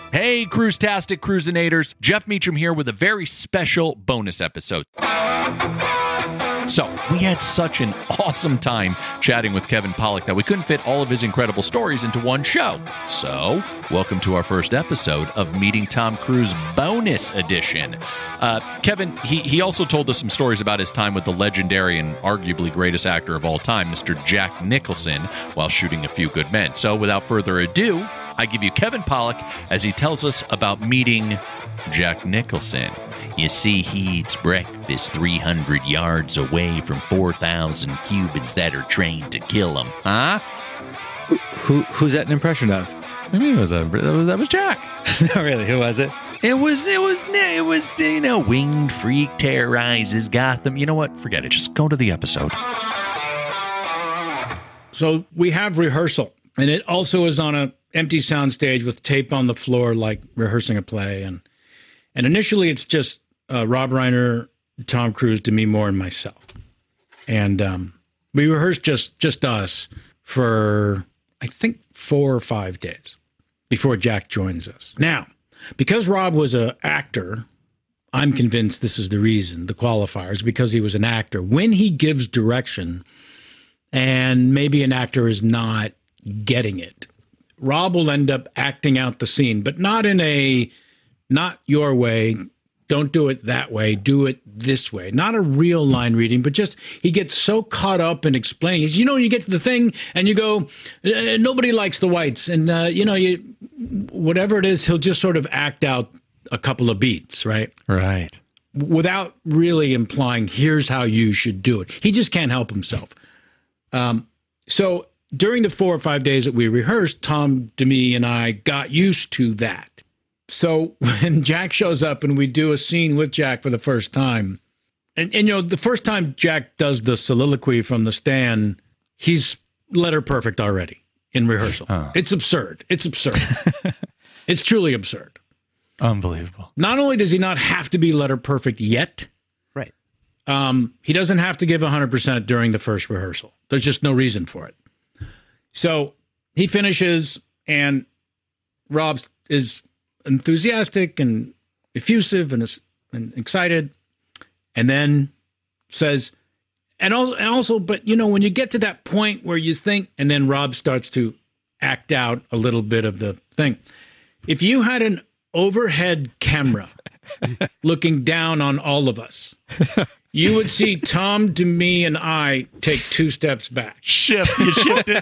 Hey, Cruise-tastic Cruisinators. Jeff Meacham here with a very special bonus episode. So, we had such an awesome time chatting with Kevin Pollak that we couldn't fit all of his incredible stories into one show. So, welcome to our first episode of Meeting Tom Cruise bonus edition. Kevin, he also told us some stories about his time with the legendary and arguably greatest actor of all time, Mr. Jack Nicholson, while shooting A Few Good Men. So, without further ado, I give you Kevin Pollak as he tells us about meeting Jack Nicholson. You see, he eats breakfast 300 yards away from 4,000 Cubans that are trained to kill him. Huh? Who's that an impression of? I mean, that was Jack. No, really, who was it? It was, winged freak terrorizes Gotham. You know what? Forget it. Just go to the episode. So we have rehearsal, and it also is on a empty soundstage with tape on the floor, like rehearsing a play. And initially, it's just Rob Reiner, Tom Cruise, Demi Moore, and myself. And we rehearsed just us for, I think, 4 or 5 days before Jack joins us. Now, because Rob was an actor, I'm convinced this is the reason, the qualifiers, because he was an actor. When he gives direction and maybe an actor is not getting it, Rob will end up acting out the scene, but not in a, not your way, don't do it that way, do it this way. Not a real line reading, but just he gets so caught up in explaining. You know, you get to the thing and you go, nobody likes the whites. And, whatever it is, he'll just sort of act out a couple of beats, right? Right. Without really implying, here's how you should do it. He just can't help himself. So during the 4 or 5 days that we rehearsed, Tom, Demi, and I got used to that. So when Jack shows up and we do a scene with Jack for the first time, and the first time Jack does the soliloquy from the stand, he's letter perfect already in rehearsal. Oh. It's absurd. It's absurd. It's truly absurd. Unbelievable. Not only does he not have to be letter perfect yet, right? He doesn't have to give 100% during the first rehearsal. There's just no reason for it. So he finishes, and Rob is enthusiastic and effusive and excited, and then says, and also, but when you get to that point where you think, and then Rob starts to act out a little bit of the thing. If you had an overhead camera looking down on all of us, you would see Tom, Demi, and I take 2 steps back. You shifted.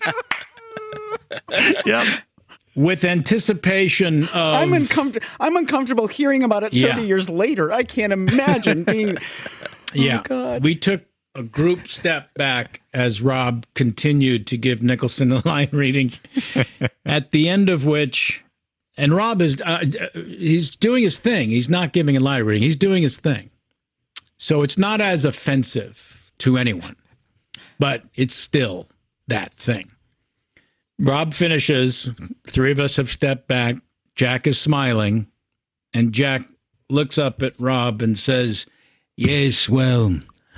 Yep. With anticipation of... I'm uncomfortable hearing about it 30 years later. I can't imagine being... Yeah. Oh, God. We took a group step back as Rob continued to give Nicholson a line reading, at the end of which... And Rob is... he's doing his thing. He's not giving a line reading. He's doing his thing. So it's not as offensive to anyone, but it's still that thing. Rob finishes. 3 of us have stepped back. Jack is smiling, and Jack looks up at Rob and says, "Yes, well,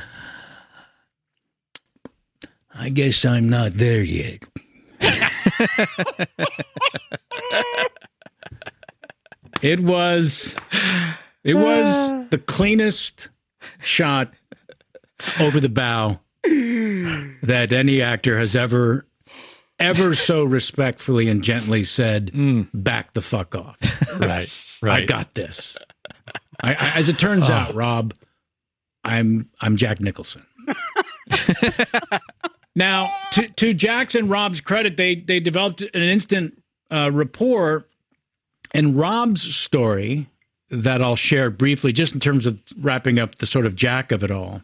I guess I'm not there yet." It was the cleanest shot over the bow that any actor has ever so respectfully and gently said, "Back the fuck off." Right. I got this. As it turns out, Rob, I'm Jack Nicholson. Now, to Jack's and Rob's credit, they developed an instant rapport, and Rob's story that I'll share briefly, just in terms of wrapping up the sort of Jack of it all.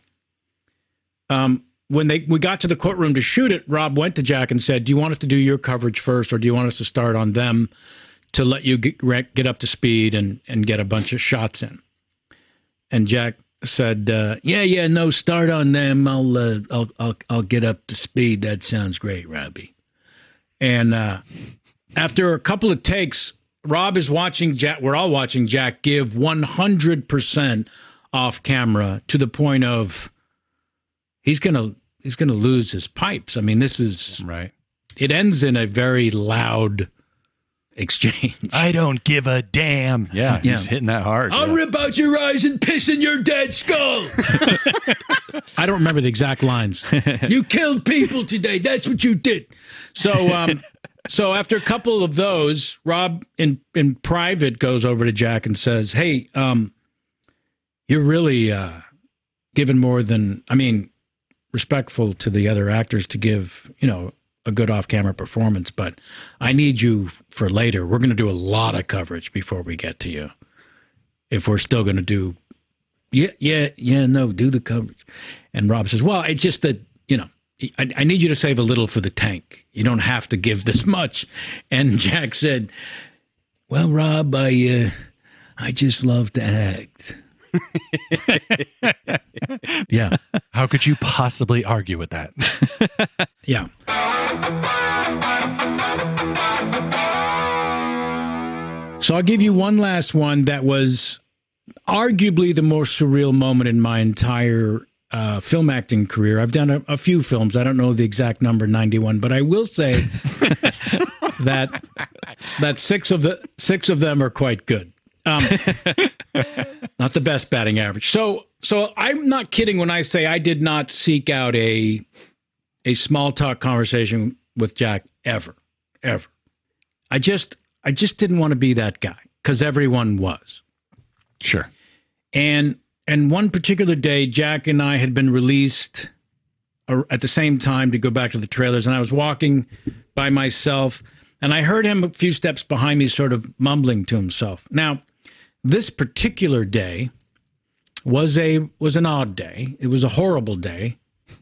When we got to the courtroom to shoot it, Rob went to Jack and said, "Do you want us to do your coverage first, or do you want us to start on them to let you get up to speed and get a bunch of shots in?" And Jack said, "Yeah, no, start on them. I'll get up to speed. That sounds great, Robbie." And after a couple of takes, Rob is watching Jack. We're all watching Jack give 100% off camera, to the point of he's gonna lose his pipes. I mean, this is right. It ends in a very loud exchange. I don't give a damn. Yeah, he's hitting that hard. I'll rip out your eyes and piss in your dead skull. I don't remember the exact lines. You killed people today. That's what you did. So, so after a couple of those, Rob in private goes over to Jack and says, "Hey, you're really giving more than, I mean, respectful to the other actors to give, a good off-camera performance, but I need you for later. We're going to do a lot of coverage before we get to you. If we're still going to do, do the coverage." And Rob says, "Well, it's just that, I need you to save a little for the tank. You don't have to give this much." And Jack said, "Well, Rob, I just love to act." Yeah. How could you possibly argue with that? Yeah. So I'll give you one last one that was arguably the most surreal moment in my entire film acting career. I've done a few films. I don't know the exact number, 91, but I will say that six of them are quite good. Not the best batting average. So I'm not kidding when I say I did not seek out a small talk conversation with Jack ever. I just didn't want to be that guy because everyone was. Sure. And one particular day, Jack and I had been released at the same time to go back to the trailers, and I was walking by myself, and I heard him a few steps behind me sort of mumbling to himself. Now, this particular day was an odd day. It was a horrible day,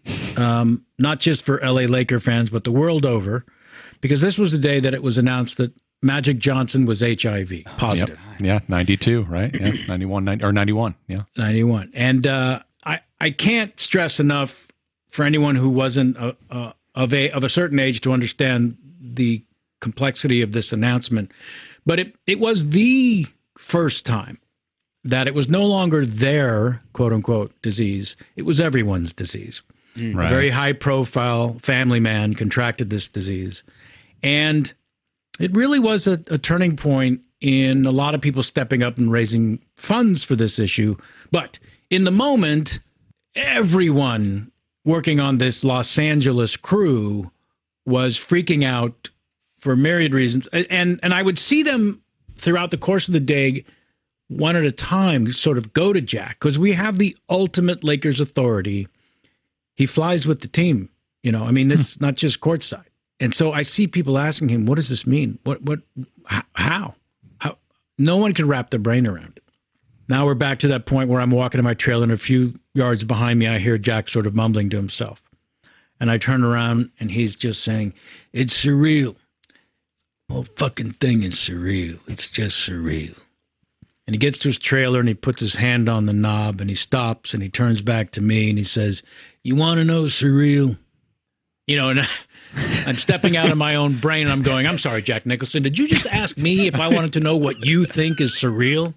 not just for LA Laker fans, but the world over, because this was the day that it was announced that Magic Johnson was HIV positive. Yep. Yeah, 92, right? Yeah, 91. Yeah, 91. And I can't stress enough for anyone who wasn't of a certain age to understand the complexity of this announcement. But it was the first time that it was no longer their quote unquote disease. It was everyone's disease. Right. A very high profile family man contracted this disease. And it really was a turning point in a lot of people stepping up and raising funds for this issue. But in the moment, everyone working on this Los Angeles crew was freaking out for myriad reasons. And I would see them throughout the course of the day, one at a time, sort of go to Jack, because we have the ultimate Lakers authority. He flies with the team, I mean, this is not just courtside. And so I see people asking him, what does this mean? How? No one can wrap their brain around it. Now we're back to that point where I'm walking in my trailer, and a few yards behind me, I hear Jack sort of mumbling to himself. And I turn around and he's just saying, "It's surreal. The whole fucking thing is surreal. It's just surreal." And he gets to his trailer and he puts his hand on the knob and he stops and he turns back to me and he says, "You want to know surreal?" And I'm stepping out of my own brain and I'm going, "I'm sorry, Jack Nicholson, did you just ask me if I wanted to know what you think is surreal?"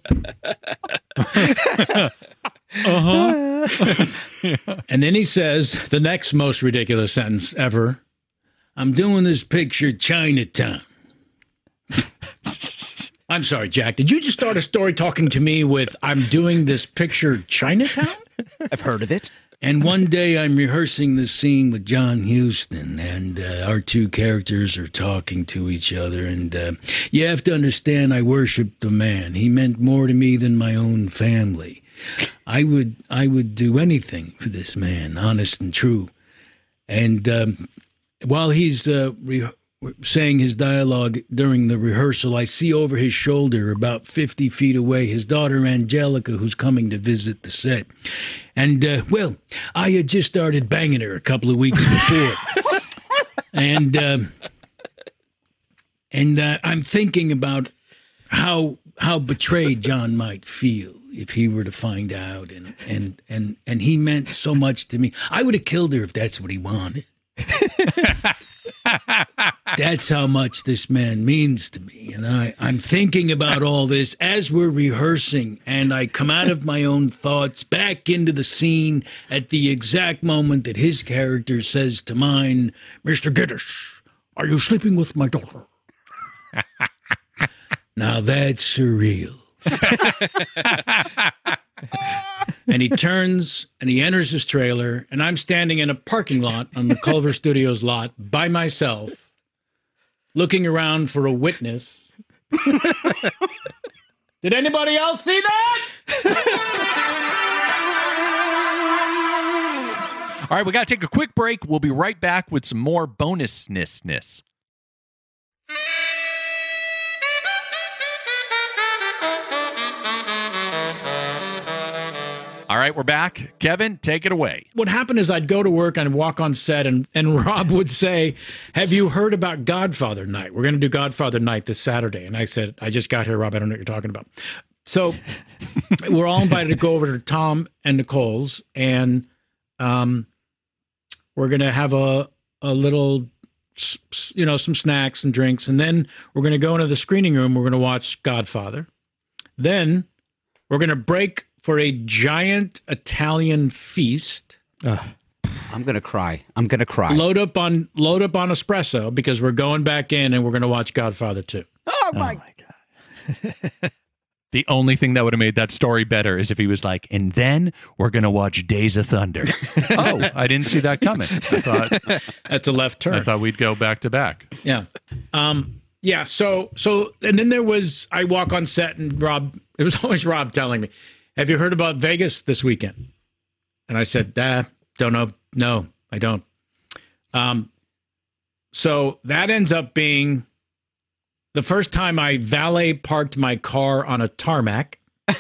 And then he says the next most ridiculous sentence ever, "I'm doing this picture Chinatown." I'm sorry, Jack, did you just start a story talking to me with "I'm doing this picture Chinatown"? I've heard of it. "And one day I'm rehearsing this scene with John Huston, and our two characters are talking to each other. And you have to understand, I worshipped the man. He meant more to me than my own family. I would do anything for this man, honest and true. And while he's saying his dialogue during the rehearsal, I see over his shoulder, about 50 feet away, his daughter Angelica, who's coming to visit the set. And, I had just started banging her a couple of weeks before. and I'm thinking about how betrayed John might feel if he were to find out. And he meant so much to me. I would have killed her if that's what he wanted. That's how much this man means to me. And I'm thinking about all this as we're rehearsing, and I come out of my own thoughts back into the scene at the exact moment that his character says to mine, "Mr. Giddish, are you sleeping with my daughter?" Now that's surreal. And he turns and he enters his trailer, and I'm standing in a parking lot on the Culver Studios lot by myself, looking around for a witness. Did anybody else see that? All right, we got to take a quick break. We'll be right back with some more bonusness. All right, we're back. Kevin, take it away. What happened is I'd go to work and walk on set, and Rob would say, have you heard about Godfather Night? We're going to do Godfather Night this Saturday. And I said, I just got here, Rob. I don't know what you're talking about. So we're all invited to go over to Tom and Nicole's, and we're going to have a little, some snacks and drinks. And then we're going to go into the screening room. We're going to watch Godfather. Then we're going to break for a giant Italian feast. I'm gonna cry. Load up on espresso because we're going back in and we're gonna watch Godfather 2. Oh my God. The only thing that would have made that story better is if he was like, and then we're gonna watch Days of Thunder. Oh, I didn't see that coming. I thought that's a left turn. I thought we'd go back to back. Yeah. Yeah. So and then I walk on set and Rob. It was always Rob telling me, have you heard about Vegas this weekend? And I said, don't know. No, I don't. So that ends up being the first time I valet parked my car on a tarmac.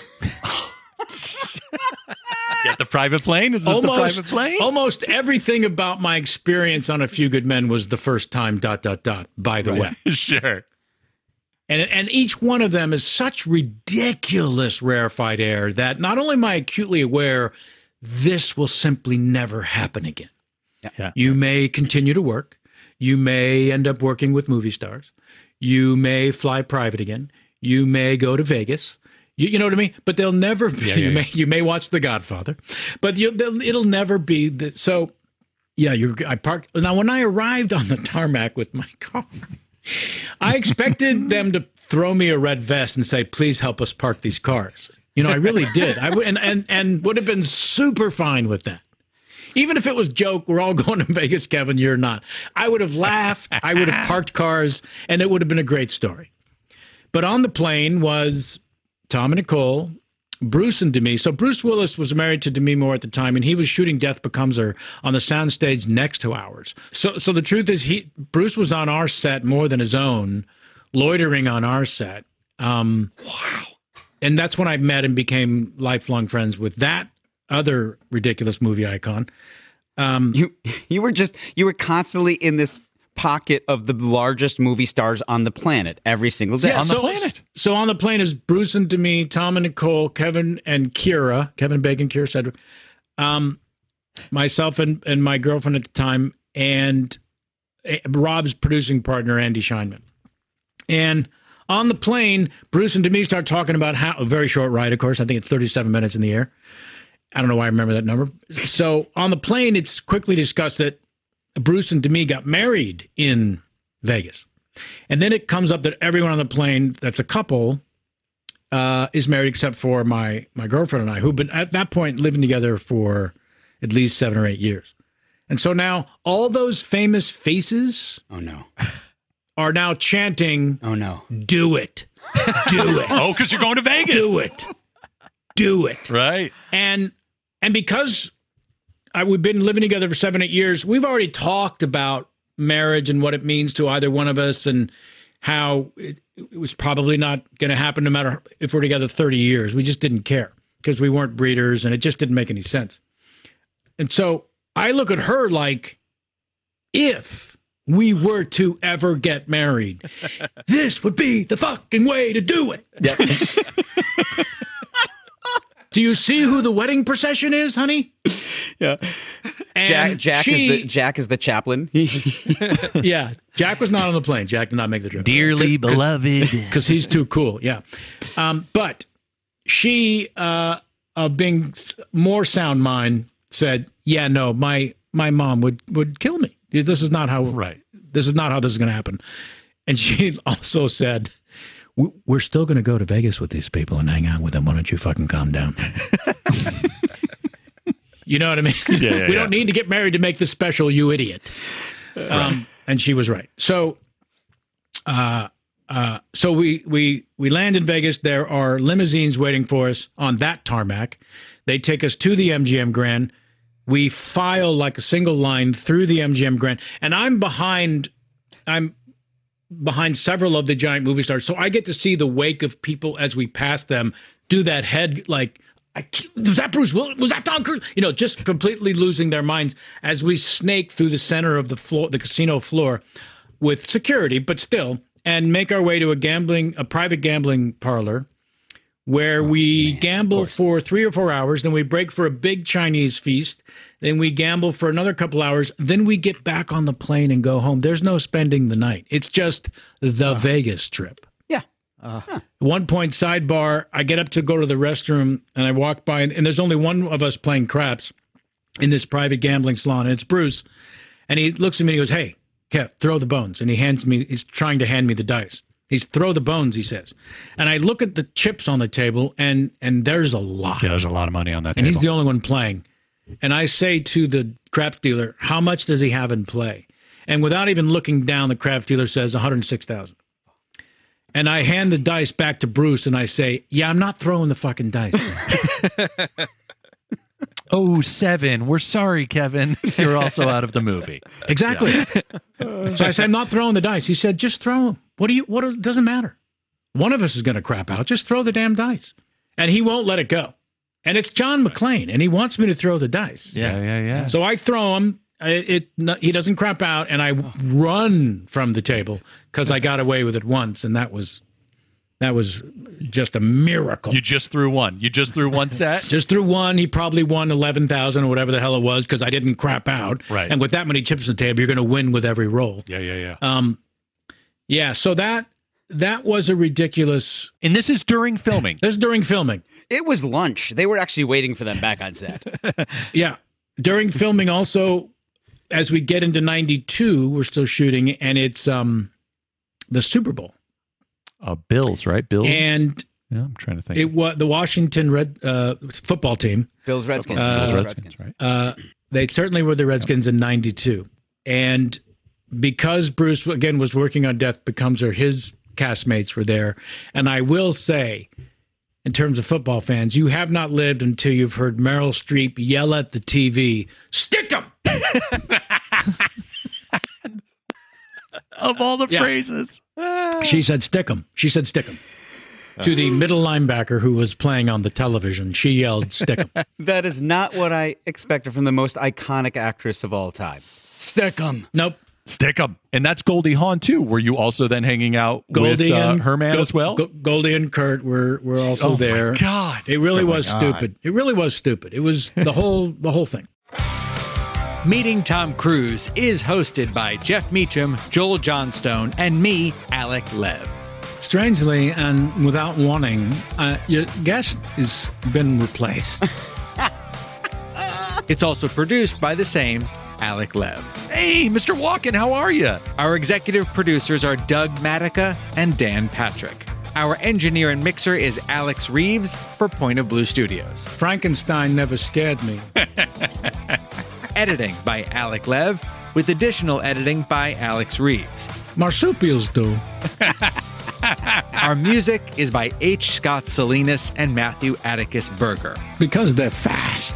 Get the private plane? Is this the private plane? Almost everything about my experience on A Few Good Men was the first time, ... by the way. Sure. And each one of them is such ridiculous rarefied air that not only am I acutely aware, this will simply never happen again. Yeah. You may continue to work. You may end up working with movie stars. You may fly private again. You may go to Vegas. You know what I mean? But they'll never be. You may watch The Godfather, but it'll never be. So, yeah, I parked. Now, when I arrived on the tarmac with my car, I expected them to throw me a red vest and say, please help us park these cars. I really did. And would have been super fine with that. Even if it was joke, we're all going to Vegas, Kevin, you're not. I would have laughed. I would have parked cars, and it would have been a great story. But on the plane was Tom and Nicole, Bruce and Demi. So Bruce Willis was married to Demi Moore at the time, and he was shooting Death Becomes Her on the soundstage next to ours. So the truth is, Bruce was on our set more than his own, loitering on our set. Wow. And that's when I met and became lifelong friends with that other ridiculous movie icon. You were constantly in this pocket of the largest movie stars on the planet every single day. Yeah, on the planet. So on the plane is Bruce and Demi, Tom and Nicole, Kevin and Kira, Kevin Bacon, Kira Sedgwick, myself and my girlfriend at the time, and Rob's producing partner, Andy Scheinman. And on the plane, Bruce and Demi start talking about how a very short ride, of course. I think it's 37 minutes in the air. I don't know why I remember that number. So on the plane, it's quickly discussed that Bruce and Demi got married in Vegas. And then it comes up that everyone on the plane that's a couple is married except for my girlfriend and I, who've been at that point living together for at least 7 or 8 years. And so now all those famous faces are now chanting, oh no, do it. Do it. Oh, because you're going to Vegas. Do it. Do it. Right. And because we've been living together for 7, 8 years, we've already talked about marriage and what it means to either one of us and how it was probably not going to happen no matter if we're together 30 years. We just didn't care because we weren't breeders and it just didn't make any sense. And so I look at her like, if we were to ever get married, this would be the fucking way to do it. Yep. Do you see who the wedding procession is, honey? Yeah. And Jack is the chaplain. Yeah. Jack was not on the plane. Jack did not make the trip. Dearly beloved. Because he's too cool. Yeah. But she, being more sound mind, said, yeah, no, my mom would kill me. This is not how this is going to happen. And she also said, we're still going to go to Vegas with these people and hang out with them. Why don't you fucking calm down? You know what I mean? We don't need to get married to make this special, you idiot. Right. And she was right. So, we land in Vegas. There are limousines waiting for us on that tarmac. They take us to the MGM Grand. We file like a single line through the MGM Grand, and I'm behind several of the giant movie stars, so I get to see the wake of people as we pass them do that head like, was that Bruce Willis? Was that Tom Cruise? You know, just completely losing their minds as we snake through the center of the floor, the casino floor, with security, but still, and make our way to a private gambling parlor where we gamble for 3 or 4 hours, then we break for a big Chinese feast, then we gamble for another couple hours, then we get back on the plane and go home. There's no spending the night. It's just the Vegas trip. Yeah. At one point, sidebar, I get up to go to the restroom, and I walk by, and there's only one of us playing craps in this private gambling salon, and it's Bruce. And he looks at me and he goes, "Hey, Kev, throw the bones." And he's trying to hand me the dice. He's throw the bones, he says. And I look at the chips on the table, and there's a lot. Yeah, there's a lot of money on that table. And he's the only one playing. And I say to the craps dealer, "How much does he have in play?" And without even looking down, the craps dealer says $106,000. And I hand the dice back to Bruce, and I say, "Yeah, I'm not throwing the fucking dice." 7. We're sorry, Kevin. You're also out of the movie. Exactly. Yeah. So I said, "I'm not throwing the dice." He said, "Just throw them. It doesn't matter. One of us is going to crap out. Just throw the damn dice." And he won't let it go. And it's John McClane, and he wants me to throw the dice. Yeah. So I throw him. He doesn't crap out, and I run from the table because I got away with it once, and that was just a miracle. You just threw one. You just threw one set? Just threw one. He probably won 11,000 or whatever the hell it was because I didn't crap out. Right. And with that many chips on the table, you're going to win with every roll. Yeah. So that was a ridiculous. And this is during filming. This is during filming. It was lunch. They were actually waiting for them back on set. Yeah. During filming also, as we get into 92, we're still shooting, and it's the Super Bowl. Bills, right? Bills. And yeah, I'm trying to think. It was the Washington football team. Bills Redskins. Redskins, right? They certainly were the Redskins in 92. And because Bruce, again, was working on Death Becomes Her, his castmates were there. And I will say, in terms of football fans, you have not lived until you've heard Meryl Streep yell at the TV, "Stick 'em!" Of all the phrases. She said, "Stick 'em." She said, "Stick 'em." To the middle linebacker who was playing on the television, she yelled, "Stick 'em." That is not what I expected from the most iconic actress of all time. Stick 'em. Nope. Stick 'em. And that's Goldie Hawn, too. Were you also then hanging out with her man as well? Goldie and Kurt were also there. Oh, my God. It really was stupid. It really was stupid. It was the whole thing. Meeting Tom Cruise is hosted by Jeff Meacham, Joel Johnstone, and me, Alec Lev. Strangely, and without warning, your guest has been replaced. It's also produced by the same Alec Lev. Hey, Mr. Walken, how are you? Our executive producers are Doug Matica and Dan Patrick. Our engineer and mixer is Alex Reeves for Point of Blue Studios. Frankenstein never scared me. Editing by Alec Lev, with additional editing by Alex Reeves. Marsupials do. Our music is by H. Scott Salinas and Matthew Atticus Berger. Because they're fast.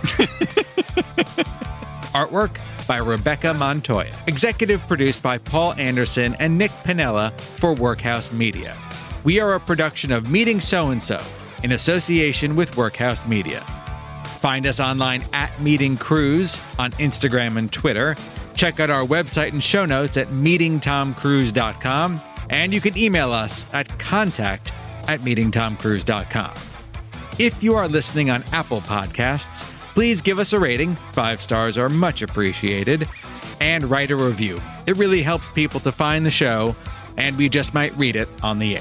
Artwork by Rebecca Montoya. Executive produced by Paul Anderson and Nick Pinella for Workhouse Media. We are a production of Meeting So-and-So in association with Workhouse Media. Find us online at Meeting Cruise on Instagram and Twitter. Check out our website and show notes at meetingtomcruise.com. And you can email us at contact@meetingtomcruise.com. If you are listening on Apple Podcasts, please give us a rating. 5 stars are much appreciated. And write a review. It really helps people to find the show, and we just might read it on the air.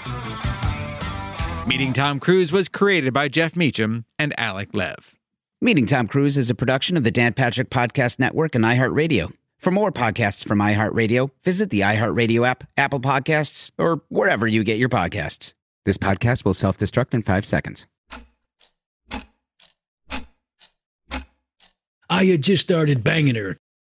Meeting Tom Cruise was created by Jeff Meacham and Alec Lev. Meeting Tom Cruise is a production of the Dan Patrick Podcast Network and iHeartRadio. For more podcasts from iHeartRadio, visit the iHeartRadio app, Apple Podcasts, or wherever you get your podcasts. This podcast will self-destruct in 5 seconds. I had just started banging her